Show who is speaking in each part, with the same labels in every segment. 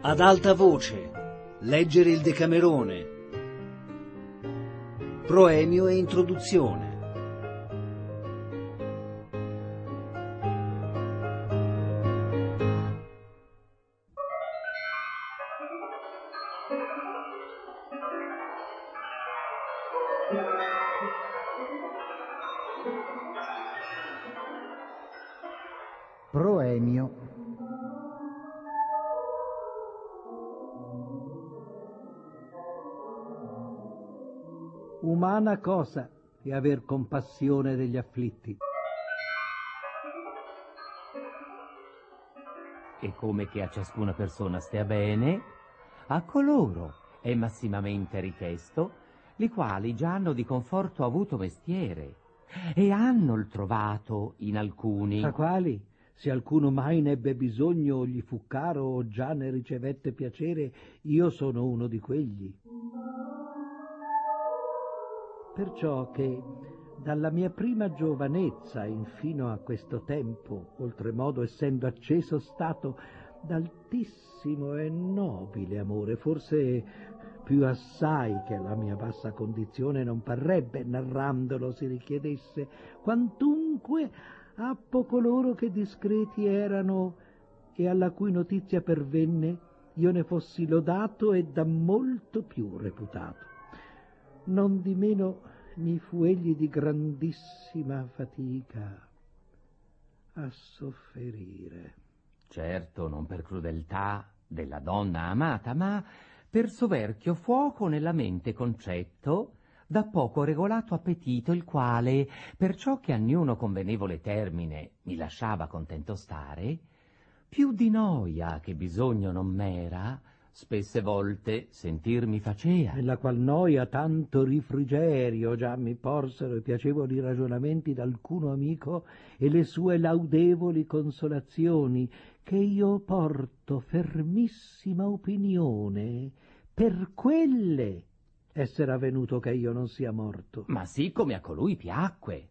Speaker 1: Ad alta voce, leggere il Decamerone. Proemio e introduzione.
Speaker 2: Proemio. Umana cosa è aver compassione degli afflitti.
Speaker 3: E come che a ciascuna persona stia bene, a coloro è massimamente richiesto, li quali già hanno di conforto avuto mestiere, e hanno il trovato in alcuni.
Speaker 2: Tra quali, se alcuno mai ne ebbe bisogno o gli fu caro o già ne ricevette piacere, io sono uno di quegli. Perciò che dalla mia prima giovanezza infino a questo tempo, oltremodo essendo acceso stato d'altissimo e nobile amore, forse più assai che alla mia bassa condizione non parrebbe, narrandolo si richiedesse, quantunque appo coloro che discreti erano e alla cui notizia pervenne io ne fossi lodato e da molto più reputato. Non di meno mi fu egli di grandissima fatica a sofferire.
Speaker 3: Certo, non per crudeltà della donna amata, ma per soverchio fuoco nella mente concetto, da poco regolato appetito, il quale, perciò che a niuno convenevole termine mi lasciava contento stare, più di noia che bisogno non m'era, spesse volte sentir mi facea.
Speaker 2: Nella qual noia tanto rifrigerio già mi porsero i piacevoli ragionamenti d'alcuno amico e le sue laudevoli consolazioni, che io porto fermissima opinione per quelle essere avvenuto che io non sia morto.
Speaker 3: Ma sì come a colui piacque,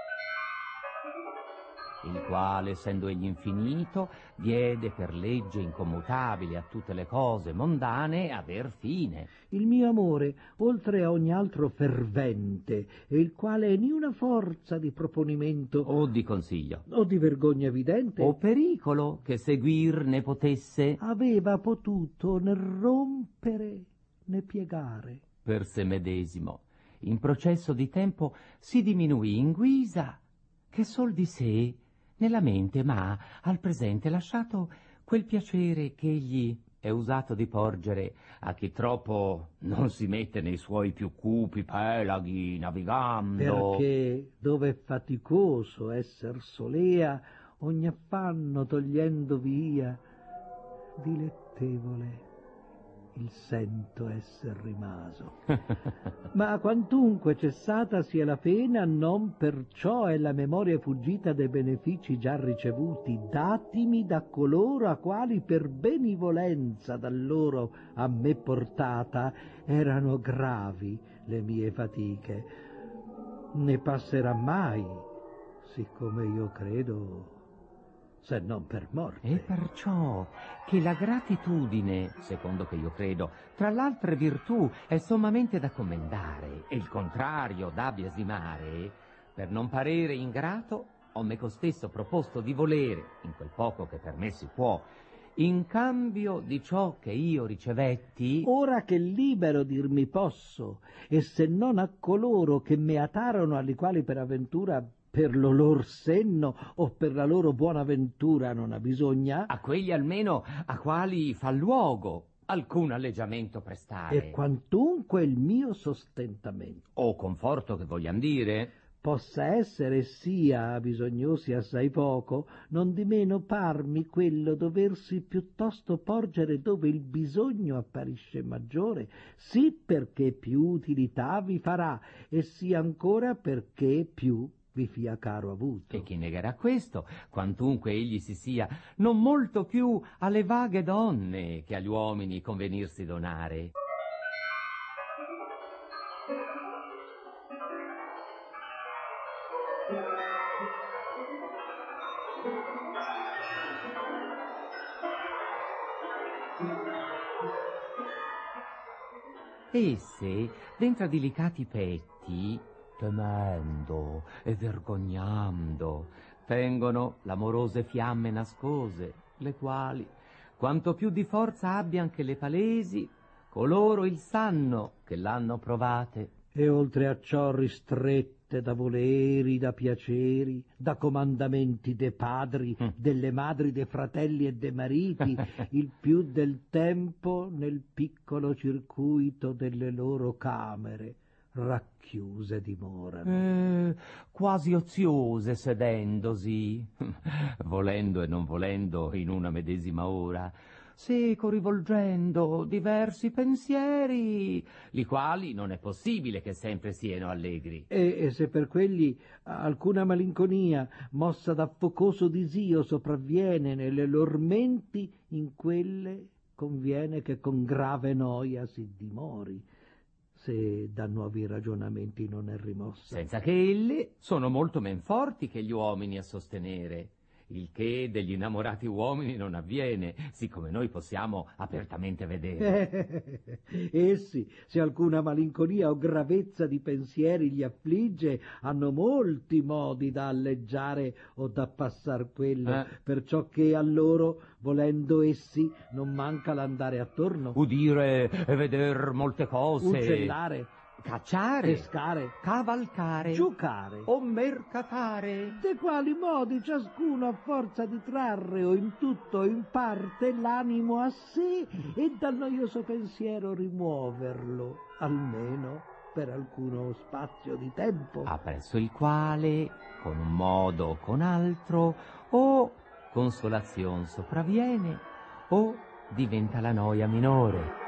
Speaker 3: il quale, essendo egli infinito, diede per legge incommutabile a tutte le cose mondane aver fine.
Speaker 2: Il mio amore, oltre a ogni altro fervente, e il quale ni una forza di proponimento
Speaker 3: O di consiglio,
Speaker 2: o di vergogna evidente
Speaker 3: o pericolo che seguir ne potesse,
Speaker 2: aveva potuto né rompere né piegare.
Speaker 3: per se medesimo, in processo di tempo si diminuì in guisa, che sol di sé nella mente m'ha al presente lasciato quel piacere che egli è usato di porgere a chi troppo non si mette nei suoi più cupi pelaghi navigando.
Speaker 2: Perché dove è faticoso esser solea, ogni affanno togliendo via, dilettevole il sento esser rimaso. Ma quantunque cessata sia la pena, non perciò è la memoria fuggita dei benefici già ricevuti, datimi da coloro a quali per benivolenza da loro a me portata erano gravi le mie fatiche. Ne passerà mai, siccome io credo, se non per morte.
Speaker 3: E perciò che la gratitudine, secondo che io credo, tra l'altre virtù è sommamente da commendare, e il contrario da biasimare, per non parere ingrato, ho me costesso proposto di volere, in quel poco che per me si può, in cambio di ciò che io ricevetti,
Speaker 2: Ora che libero dirmi posso, e se non a coloro che me atarono, alle quali per avventura per lo lor senno o per la loro buona ventura non ha bisogna,
Speaker 3: a quegli almeno a quali fa luogo alcun alleggiamento prestare,
Speaker 2: e quantunque il mio sostentamento
Speaker 3: o conforto che vogliam dire,
Speaker 2: possa essere sia bisognosi assai poco, non di meno parmi quello doversi piuttosto porgere dove il bisogno apparisce maggiore, sì perché più utilità vi farà, e sia ancora perché più vi fia caro avuto.
Speaker 3: e chi negherà questo, quantunque egli si sia non molto più alle vaghe donne che agli uomini convenirsi donare. Esse, dentro a delicati petti, temendo e vergognando, tengono l'amorose fiamme nascose, le quali, quanto più di forza abbian che le palesi, coloro il sanno che l'hanno provate.
Speaker 2: E oltre a ciò ristrette da voleri, da piaceri, da comandamenti de padri, delle madri, dei fratelli e dei mariti, il più del tempo nel piccolo circuito delle loro camere racchiuse dimorano.
Speaker 3: Quasi oziose sedendosi, volendo e non volendo in una medesima ora, seco rivolgendo diversi pensieri, li quali non è possibile che sempre siano allegri.
Speaker 2: E se per quelli alcuna malinconia, mossa da focoso disio, sopravviene nelle lor menti, in quelle conviene che con grave noia si dimori, se da nuovi ragionamenti non è rimossa.
Speaker 3: Senza che elle sono molto men forti che gli uomini a sostenere, il che degli innamorati uomini non avviene, siccome noi possiamo apertamente vedere.
Speaker 2: Essi, se alcuna malinconia o gravezza di pensieri li affligge, hanno molti modi da alleggiare o da passar quello, perciò che a loro, volendo essi, non manca l'andare attorno,
Speaker 3: Udire e veder molte cose,
Speaker 2: uccellare,
Speaker 3: cacciare,
Speaker 2: pescare,
Speaker 3: cavalcare,
Speaker 2: giocare,
Speaker 3: o mercatare.
Speaker 2: de quali modi ciascuno a forza di trarre o in tutto o in parte l'animo a sé e dal noioso pensiero rimuoverlo, almeno per alcuno spazio di tempo.
Speaker 3: Appresso il quale, con un modo o con altro, o consolazion sopravviene, o diventa la noia minore.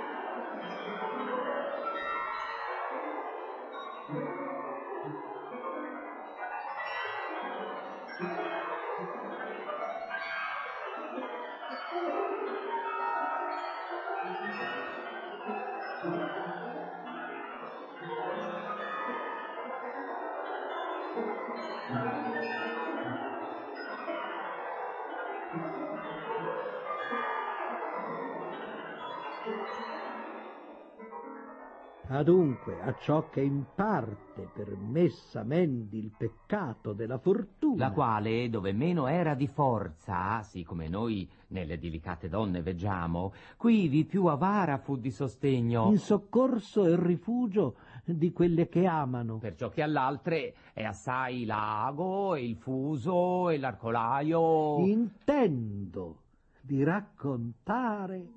Speaker 2: Adunque, a ciò che in parte permessa mendi il peccato della fortuna,
Speaker 3: La quale, dove meno era di forza, sì come noi nelle delicate donne veggiamo, quivi più avara fu di sostegno,
Speaker 2: in soccorso e rifugio di quelle che amano,
Speaker 3: perciò che all'altre è assai l'ago, e il fuso, e l'arcolaio.
Speaker 2: intendo di raccontare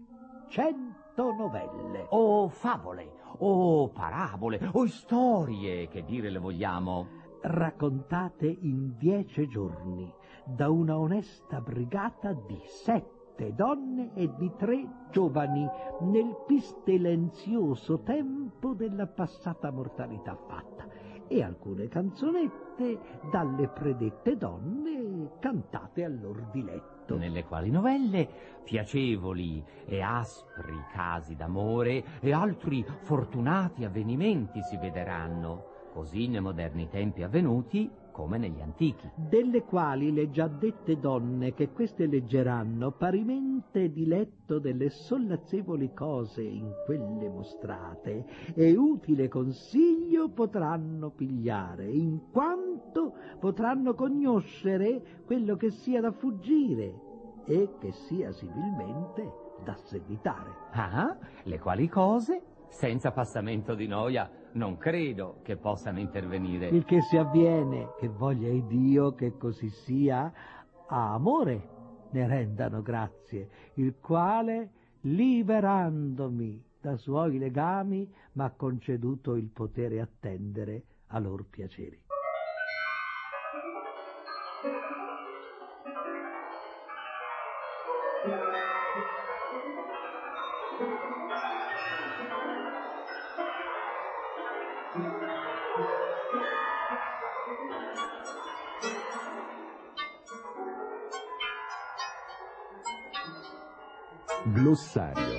Speaker 2: 100 novelle.
Speaker 3: O favole, o parabole, o storie, che dire le vogliamo,
Speaker 2: raccontate in 10 giorni da una onesta brigata di 7 donne e di 3 giovani nel pestilenzioso tempo della passata mortalità fatta, e alcune canzonette dalle predette donne cantate al lor diletto,
Speaker 3: nelle quali novelle piacevoli e aspri casi d'amore e altri fortunati avvenimenti si vederanno, così nei moderni tempi avvenuti come negli antichi.
Speaker 2: delle quali le già dette donne che queste leggeranno parimente diletto delle sollazzevoli cose in quelle mostrate e utile consiglio potranno pigliare, in quanto potranno conoscere quello che sia da fuggire e che sia similmente da seguitare.
Speaker 3: Ah, le quali cose, senza passamento di noia, non credo che possano intervenire.
Speaker 2: Il che si avviene, che voglia Dio che così sia, a amore ne rendano grazie, il quale, liberandomi da suoi legami, m'ha conceduto il potere attendere a lor piaceri.
Speaker 4: Glossario.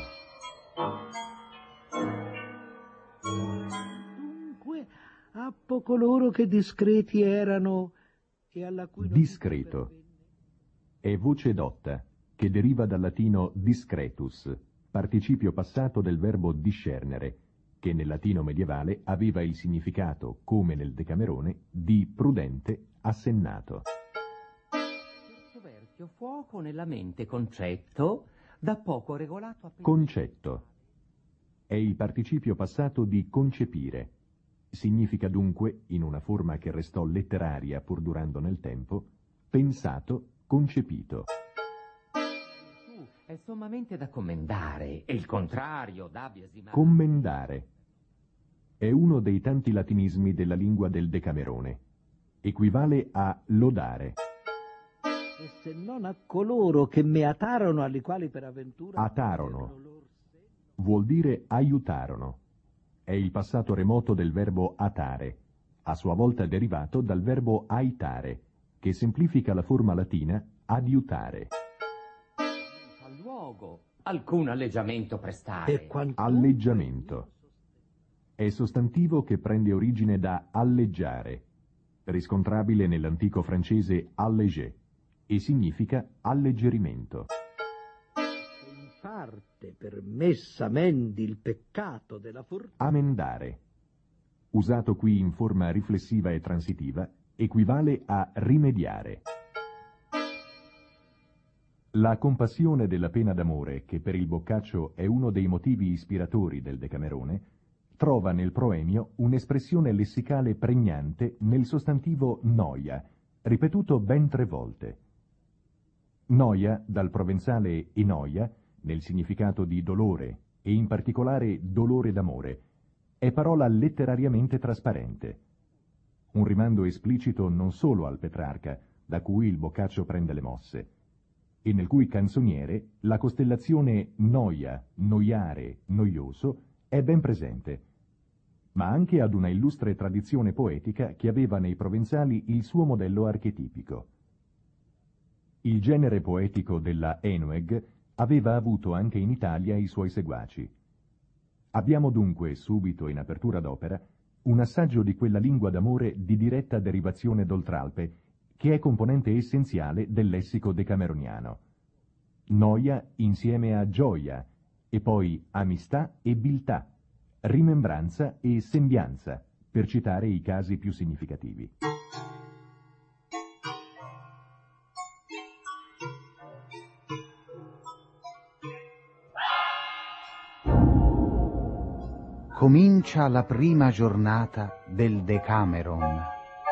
Speaker 2: Dunque, appo coloro che discreti erano e alla cui
Speaker 4: Discreto. È voce dotta, che deriva dal latino discretus, participio passato del verbo discernere, che nel latino medievale aveva il significato, come nel Decamerone, di prudente, assennato.
Speaker 3: Soverchio fuoco nella mente concetto, da poco regolato a...
Speaker 4: Concetto. È il participio passato di concepire. Significa dunque, in una forma che restò letteraria pur durando nel tempo, pensato, concepito.
Speaker 3: È sommamente da commendare, e il contrario da biasimare.
Speaker 4: Commendare. È uno dei tanti latinismi della lingua del Decamerone. Equivale a lodare.
Speaker 2: E se non a coloro che me atarono, alle quali per avventura...
Speaker 4: Atarono. Vuol dire aiutarono. È il passato remoto del verbo atare, a sua volta derivato dal verbo aitare, che semplifica la forma latina adiutare.
Speaker 3: Alcun alleggiamento prestare.
Speaker 4: Alleggiamento. È sostantivo che prende origine da alleggiare, riscontrabile nell'antico francese alléger, e significa alleggerimento.
Speaker 2: In parte per messa amendi il peccato della fortuna.
Speaker 4: Amendare. Usato qui in forma riflessiva e transitiva, equivale a rimediare. La compassione della pena d'amore, che per il Boccaccio è uno dei motivi ispiratori del Decamerone, trova nel proemio un'espressione lessicale pregnante nel sostantivo noia, ripetuto ben 3 volte. Noia, dal provenzale enoia, nel significato di dolore, e in particolare dolore d'amore, è parola letterariamente trasparente. Un rimando esplicito non solo al Petrarca, da cui il Boccaccio prende le mosse, e nel cui canzoniere la costellazione noia, noiare, noioso è ben presente, ma anche ad una illustre tradizione poetica che aveva nei provenzali il suo modello archetipico. Il genere poetico della Enoeg aveva avuto anche in Italia i suoi seguaci. Abbiamo dunque, subito in apertura d'opera, un assaggio di quella lingua d'amore di diretta derivazione d'Oltralpe, che è componente essenziale del lessico decameroniano. Noia insieme a gioia, e poi amistà e biltà, rimembranza e sembianza, per citare i casi più significativi.
Speaker 5: Comincia la prima giornata del Decameron.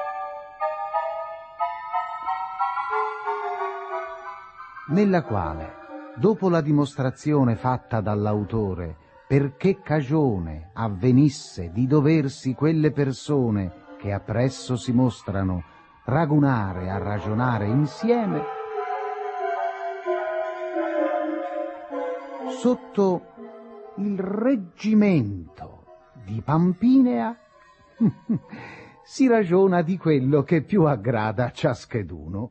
Speaker 5: Nella quale, dopo la dimostrazione fatta dall'autore per che cagione avvenisse di doversi quelle persone che appresso si mostrano ragunare a ragionare insieme, sotto il reggimento di Pampinea si ragiona di quello che più aggrada a ciascheduno.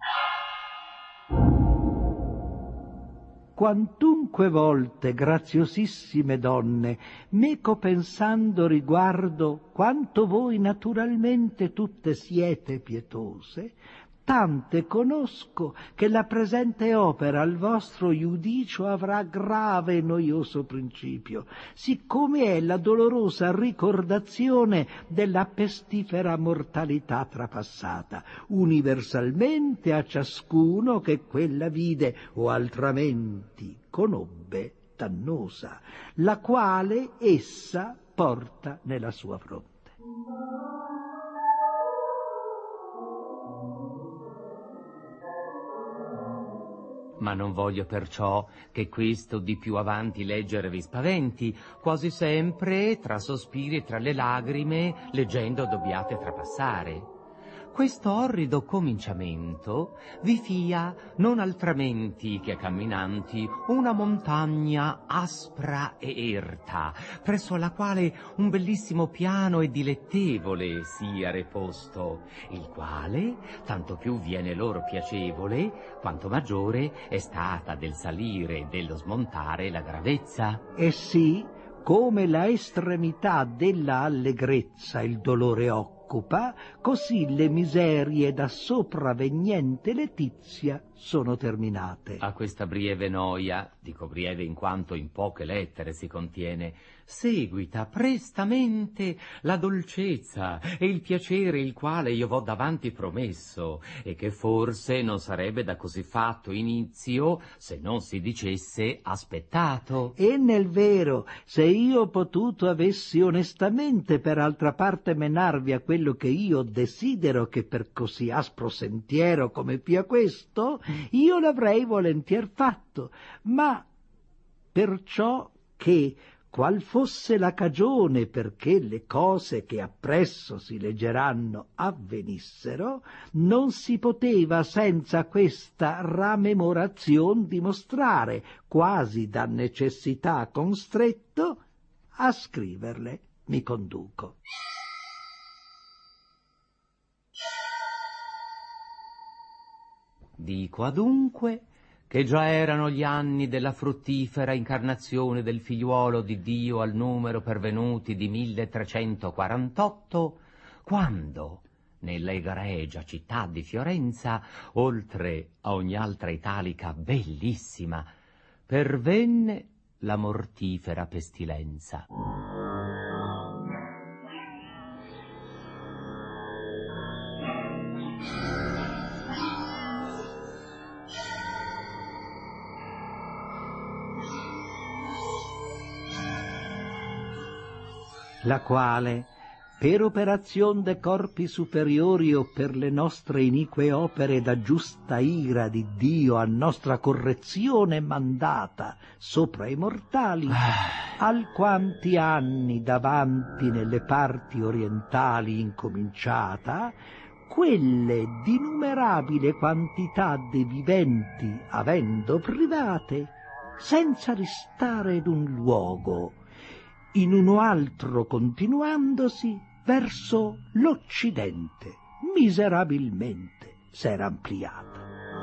Speaker 2: Quantunque volte, graziosissime donne, meco pensando riguardo quanto voi naturalmente tutte siete pietose, tante conosco che la presente opera al vostro iudicio avrà grave e noioso principio, siccome è la dolorosa ricordazione della pestifera mortalità trapassata, universalmente a ciascuno che quella vide o altramenti conobbe dannosa, la quale essa porta nella sua fronte.
Speaker 3: Ma non voglio perciò che questo di più avanti leggere vi spaventi, quasi sempre tra sospiri e tra le lagrime leggendo dobbiate trapassare. Questo orrido cominciamento vi fia non altramenti che camminanti una montagna aspra e erta, presso alla quale un bellissimo piano e dilettevole sia reposto, il quale tanto più viene loro piacevole, quanto maggiore è stata del salire e dello smontare la gravezza.
Speaker 2: E sì, come la estremità della allegrezza il dolore occupa, così le miserie da sopravveniente letizia sono terminate.
Speaker 3: A questa brieve noia, dico brieve in quanto in poche lettere si contiene, seguita prestamente la dolcezza e il piacere il quale io v'ho davanti promesso, e che forse non sarebbe da così fatto inizio se non si dicesse aspettato.
Speaker 2: E nel vero, se io potuto avessi onestamente per altra parte menarvi a quello che io desidero, che per così aspro sentiero come pia questo, io l'avrei volentier fatto, ma perciò che, qual fosse la cagione perché le cose che appresso si leggeranno avvenissero, non si poteva senza questa ramemorazione dimostrare, quasi da necessità constretto, a scriverle mi conduco.
Speaker 3: Dico adunque che già erano gli anni della fruttifera incarnazione del figliuolo di Dio al numero pervenuti di 1348, quando, nella egregia città di Fiorenza, oltre a ogni altra italica bellissima, pervenne la mortifera pestilenza.
Speaker 2: La quale, per operazione de corpi superiori o per le nostre inique opere da giusta ira di Dio a nostra correzione mandata sopra i mortali, alquanti anni davanti nelle parti orientali incominciata, quelle d'inumerabile quantità de viventi avendo private, senza restare d'un luogo, in uno altro continuandosi verso l'Occidente, miserabilmente s'era ampliata.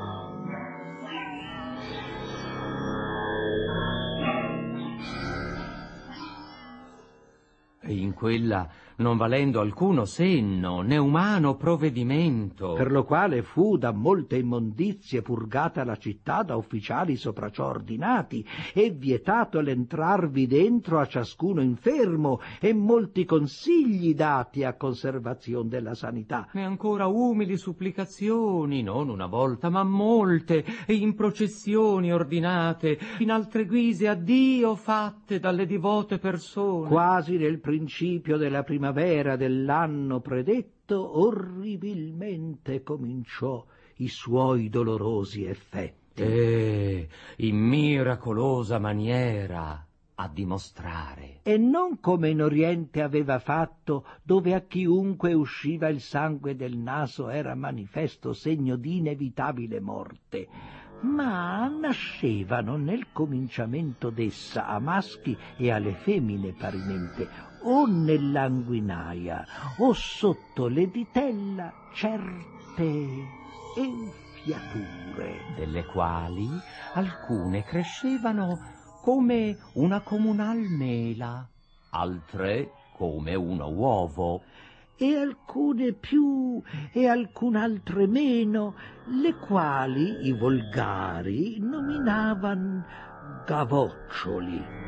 Speaker 3: E in quella non valendo alcuno senno, né umano provvedimento,
Speaker 2: Per lo quale fu da molte immondizie purgata la città da ufficiali sopra ciò ordinati, e vietato l'entrarvi dentro a ciascuno infermo, e molti consigli dati a conservazione della sanità.
Speaker 3: e ancora umili supplicazioni, non una volta ma molte, e in processioni ordinate, in altre guise a Dio fatte dalle divote persone.
Speaker 2: Quasi nel principio della primavera dell'anno predetto, orribilmente cominciò i suoi dolorosi effetti.
Speaker 3: E in miracolosa maniera a dimostrare.
Speaker 2: E non come in Oriente aveva fatto, dove a chiunque usciva il sangue del naso era manifesto segno di inevitabile morte, ma nascevano nel cominciamento d'essa a maschi e alle femmine parimente, o nell'anguinaia o sotto le ditella, certe enfiature,
Speaker 3: Delle quali alcune crescevano come una comunal mela, altre come uno uovo,
Speaker 2: e alcune più e alcun'altre meno, le quali i volgari nominavan gavoccioli.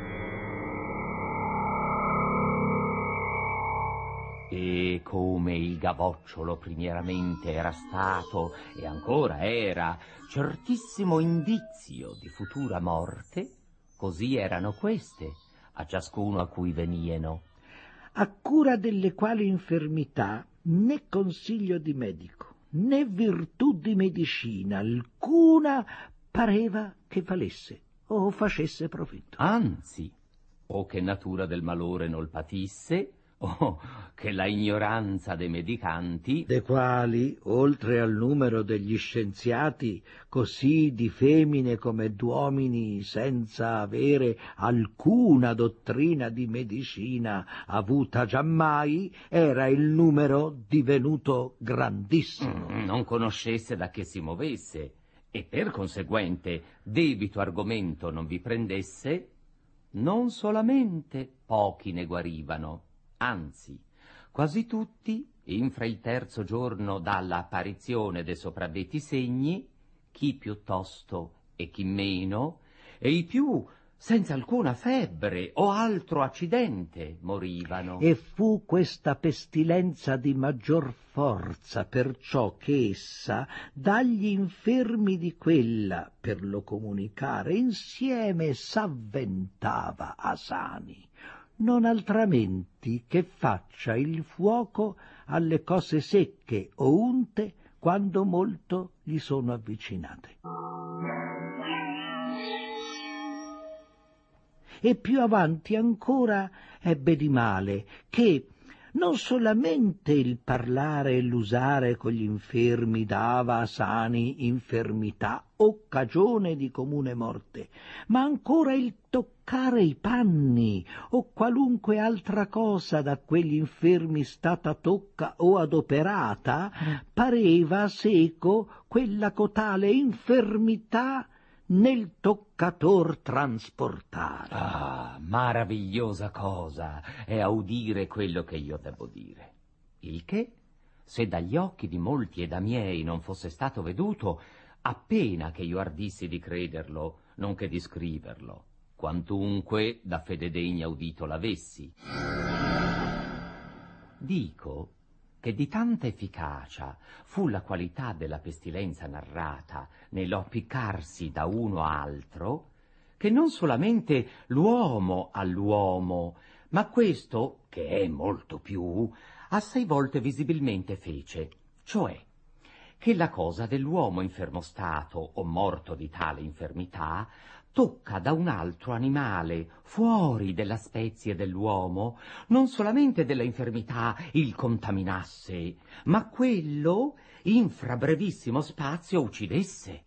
Speaker 3: e come il gavocciolo primieramente era stato e ancora era certissimo indizio di futura morte, così erano queste a ciascuno a cui venieno,
Speaker 2: a cura delle quali infermità né consiglio di medico né virtù di medicina alcuna pareva che valesse o facesse profitto.
Speaker 3: anzi, o che natura del malore non patisse, o che la ignoranza dei medicanti,
Speaker 2: de quali, oltre al numero degli scienziati, così di femmine come d'uomini, senza avere alcuna dottrina di medicina avuta giammai, era il numero divenuto grandissimo.
Speaker 3: non conoscesse da che si movesse, e per conseguente debito argomento non vi prendesse, non solamente pochi ne guarivano, anzi, quasi tutti, infra il terzo giorno dalla apparizione de sopradetti segni, chi piuttosto e chi meno, e i più senza alcuna febbre o altro accidente morivano.
Speaker 2: E fu questa pestilenza di maggior forza, perciò che essa dagli infermi di quella, per lo comunicare, insieme s'avventava a sani, non altramenti che faccia il fuoco alle cose secche o unte quando molto gli sono avvicinate. E più avanti ancora ebbe di male che non solamente il parlare e l'usare con gli infermi dava a sani infermità o cagione di comune morte, ma ancora il toccare i panni o qualunque altra cosa da quegli infermi stata tocca o adoperata pareva seco quella cotale infermità nel toccator transportare.
Speaker 3: Ah, maravigliosa cosa è a udire quello che io devo dire. Il che, se dagli occhi di molti e da miei non fosse stato veduto, appena che io ardissi di crederlo, non che di scriverlo, quantunque da fede degna udito l'avessi. Dico che di tanta efficacia fu la qualità della pestilenza narrata nell'appiccarsi da uno a altro, che non solamente l'uomo all'uomo, ma questo, che è molto più, assai volte visibilmente fece, cioè che la cosa dell'uomo infermo stato o morto di tale infermità tocca da un altro animale fuori della spezie dell'uomo, non solamente della infermità il contaminasse, ma quello in fra brevissimo spazio uccidesse.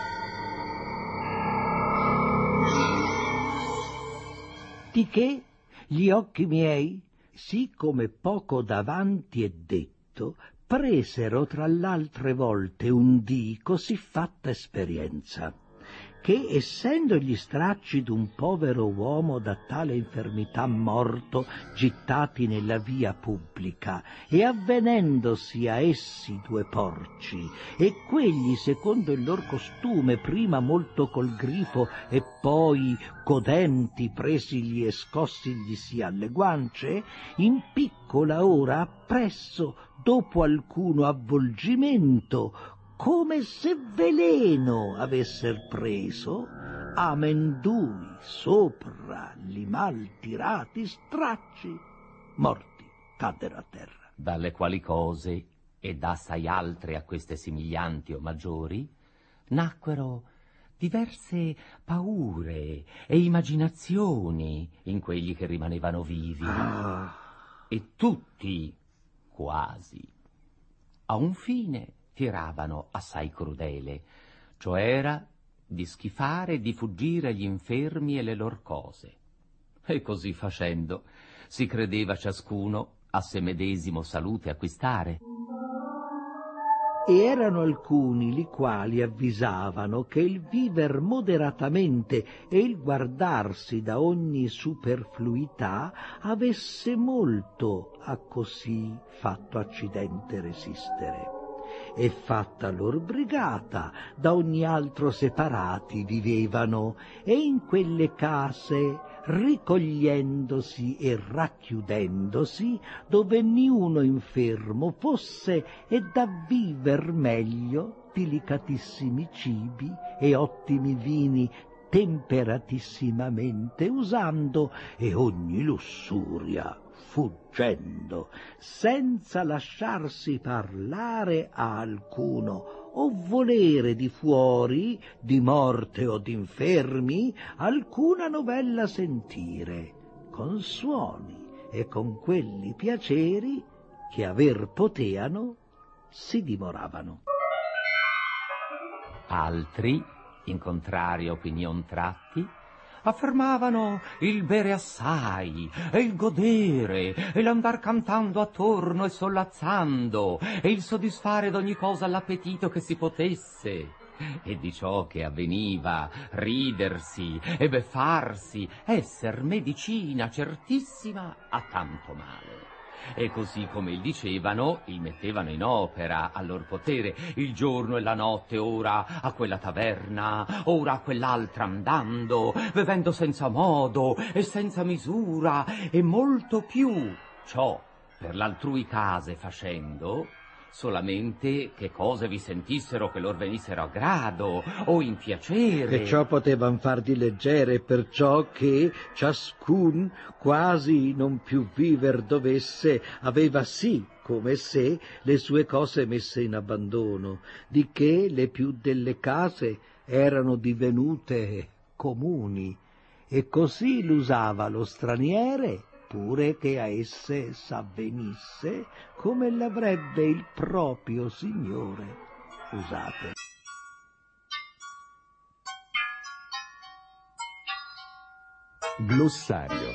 Speaker 2: Di che gli occhi miei, sì come poco davanti è detto, presero tra l'altre volte un dì così fatta esperienza, che, essendo gli stracci d'un povero uomo da tale infermità morto gittati nella via pubblica, e avvenendosi a essi due porci, e quegli secondo il lor costume prima molto col grifo e poi codenti presigli e scossiglisi alle guance, in piccola ora appresso, dopo alcuno avvolgimento, come se veleno avesser preso, amendui sopra li mal tirati stracci, morti caddero a terra.
Speaker 3: Dalle quali cose, e da assai altre a queste simiglianti o maggiori, nacquero diverse paure e immaginazioni in quelli che rimanevano vivi, e tutti, quasi, a un fine tiravano assai crudele, cioè era di schifare e di fuggire gli infermi e le lor cose. E così facendo si credeva ciascuno a se medesimo salute acquistare.
Speaker 2: E erano alcuni li quali avvisavano che il viver moderatamente e il guardarsi da ogni superfluità avesse molto a così fatto accidente resistere. E fatta lor brigata, da ogni altro separati vivevano, e in quelle case, ricogliendosi e racchiudendosi, dove niuno infermo fosse, e da viver meglio delicatissimi cibi e ottimi vini temperatissimamente usando, e ogni lussuria fuggendo, senza lasciarsi parlare a alcuno o volere di fuori, di morte o d'infermi, alcuna novella sentire, con suoni e con quelli piaceri che aver poteano si dimoravano.
Speaker 3: Altri, in contraria opinion tratti, affermavano il bere assai, e il godere, e l'andar cantando attorno e sollazzando, e il soddisfare d'ogni cosa l'appetito che si potesse, e di ciò che avveniva ridersi e beffarsi, esser medicina certissima a tanto male, e così come il dicevano, il mettevano in opera a lor potere, il giorno e la notte, ora a quella taverna, ora a quell'altra andando, bevendo senza modo e senza misura, e molto più, ciò per l'altrui case facendo, solamente che cose vi sentissero che lor venissero a grado o in piacere.
Speaker 2: E ciò potevan far di leggere, perciò che ciascun quasi non più viver dovesse, aveva sì come se le sue cose messe in abbandono, di che le più delle case erano divenute comuni, e così l'usava lo straniere, pure che a esse s'avvenisse come l'avrebbe il proprio signore usate.
Speaker 4: Glossario.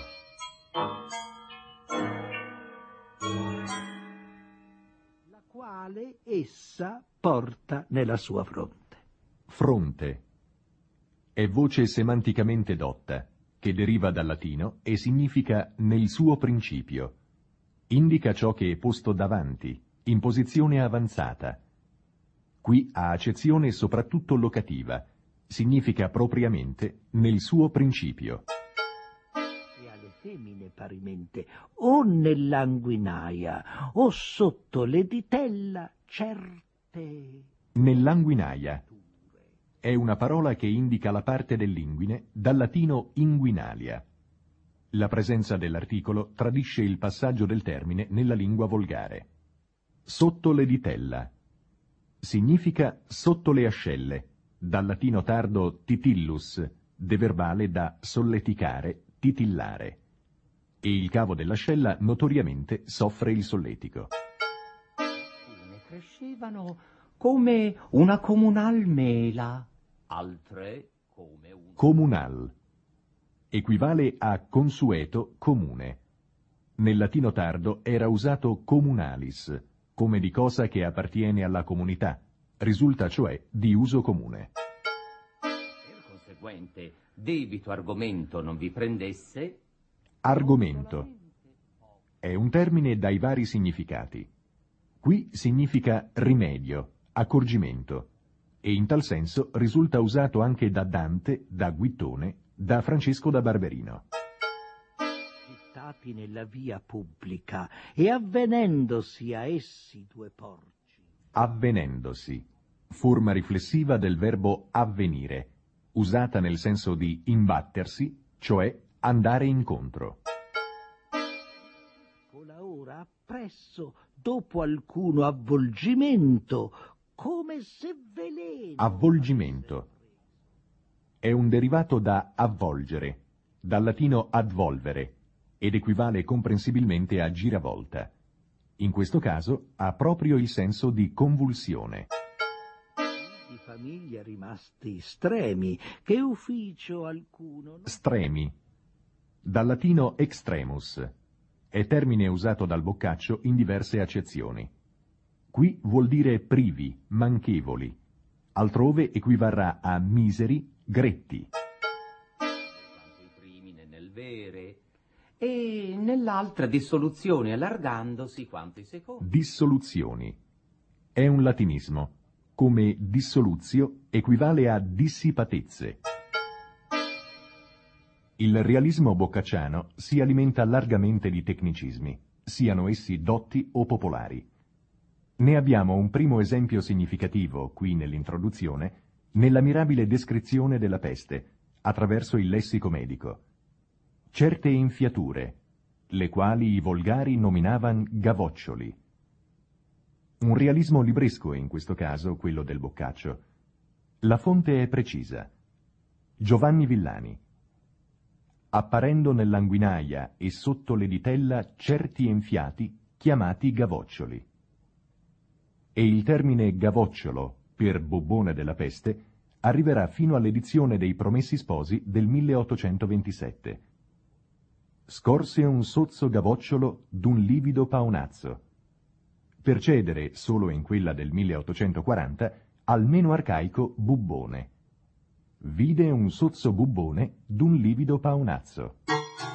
Speaker 2: La quale essa porta nella sua fronte.
Speaker 4: Fronte. È voce semanticamente dotta, che deriva dal latino e significa nel suo principio. Indica ciò che è posto davanti, in posizione avanzata. Qui ha accezione soprattutto locativa, significa propriamente nel suo principio.
Speaker 2: E alle femmine parimente, o nell'anguinaia, o sotto l'editella certe.
Speaker 4: Nell'anguinaia. È una parola che indica la parte dell'inguine, dal latino inguinalia. La presenza dell'articolo tradisce il passaggio del termine nella lingua volgare. Sotto l'editella. Significa sotto le ascelle, dal latino tardo titillus, de verbale da solleticare, titillare. E il cavo dell'ascella notoriamente soffre il solletico.
Speaker 3: Crescevano come una comunal mela, altre come un...
Speaker 4: Comunal. Equivale a consueto, comune. Nel latino tardo era usato comunalis, come di cosa che appartiene alla comunità. Risulta cioè di uso comune.
Speaker 3: Per conseguente, debito argomento non vi prendesse...
Speaker 4: Argomento. È un termine dai vari significati. Qui significa rimedio, accorgimento, e in tal senso risulta usato anche da Dante, da Guittone, da Francesco da Barberino.
Speaker 2: Gettati nella via pubblica e avvenendosi a essi due porci.
Speaker 4: Avvenendosi, forma riflessiva del verbo avvenire, usata nel senso di imbattersi, cioè andare incontro.
Speaker 2: Con la ora appresso, dopo alcuno avvolgimento, come se veleno.
Speaker 4: Avvolgimento. È un derivato da avvolgere, dal latino advolvere, ed equivale comprensibilmente a giravolta. In questo caso ha proprio il senso di convulsione.
Speaker 2: Di famiglia rimasti stremi, che ufficio alcuno...
Speaker 4: Stremi. Dal latino extremus. È termine usato dal Boccaccio in diverse accezioni. Qui vuol dire privi, manchevoli. Altrove equivarrà a miseri, gretti.
Speaker 3: Quanto i primi nel vere, e nell'altra dissoluzione allargandosi quanto i secondi.
Speaker 4: Dissoluzioni. È un latinismo. Come dissoluzio equivale a dissipatezze. Il realismo boccacciano si alimenta largamente di tecnicismi, siano essi dotti o popolari. Ne abbiamo un primo esempio significativo, qui nell'introduzione, nella mirabile descrizione della peste, attraverso il lessico medico. Certe infiature, le quali i volgari nominavan gavoccioli. Un realismo libresco in questo caso, quello del Boccaccio. La fonte è precisa. Giovanni Villani. Apparendo nell'anguinaia e sotto l'editella certi enfiati chiamati gavoccioli. E il termine gavocciolo, per bobbone della peste, arriverà fino all'edizione dei Promessi Sposi del 1827. Scorse un sozzo gavocciolo d'un livido paonazzo. Per cedere, solo in quella del 1840, al meno arcaico bubbone. Vide un sozzo bubbone d'un livido paonazzo.